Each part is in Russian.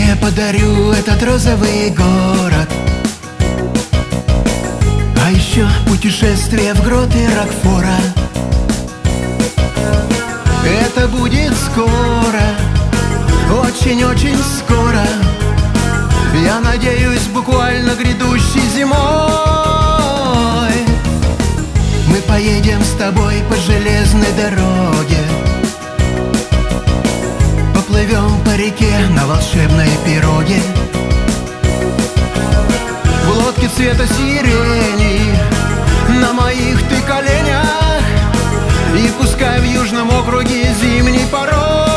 Тебе подарю этот розовый город, а еще путешествие в гроты Рокфора. Это будет скоро, очень-очень скоро. Я надеюсь, буквально грядущей зимой мы поедем с тобой по железной дороге, поплывем по реке на волшебной пироге. В лодке цвета сирени на моих ты коленях, и пускай в южном округе зимний порой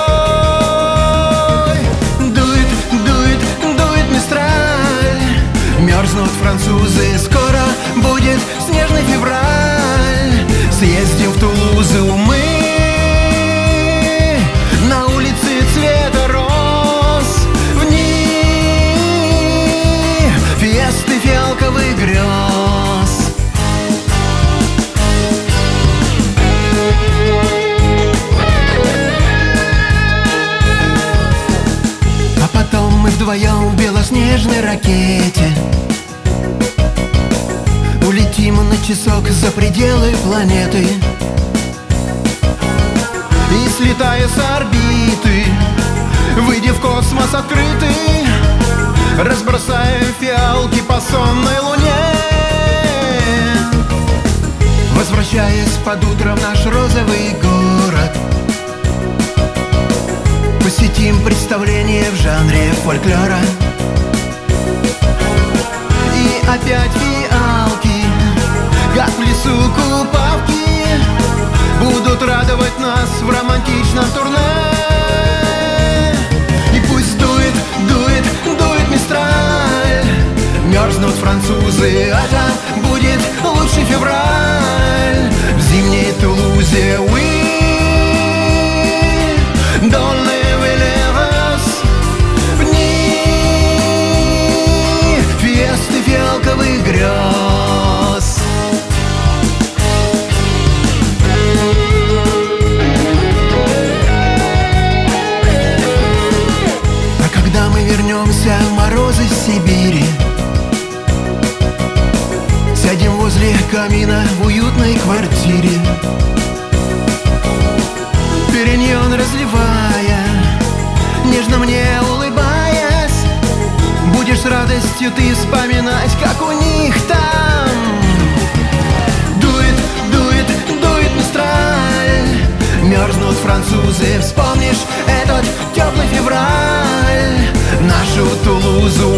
дует, дует, дует мистраль. Мерзнут французы, скоро будет снежный февраль. Съездим в Тулузу мы на улице цвета роз, в ней фиесты фиалковых грез. А потом мы вдвоем в белоснежной ракете улетим на часок за пределы планеты. И слетая с орбиты, выйдя в космос открытый, разбросаем фиалки по сонной луне. Возвращаясь под утро в наш розовый город, посетим представление в жанре фольклора. И опять фиалки, как в лесу купавки, будут радовать нас в романтичном турне. И пусть дует, дует, дует мистраль. Мерзнут французы, это будет лучший февраль. В зимней Тулузе, oui, dans les Vélérès, в ней фиесты фиалковых грез. Вернемся в морозы Сибири, сядем возле камина в уютной квартире, периньон разливая, нежно мне улыбаясь, будешь с радостью ты вспоминать, как у них там дует, дует, дует мистраль. Мерзнут французы, вспомнишь этот теплый февраль. Нашу Тулузу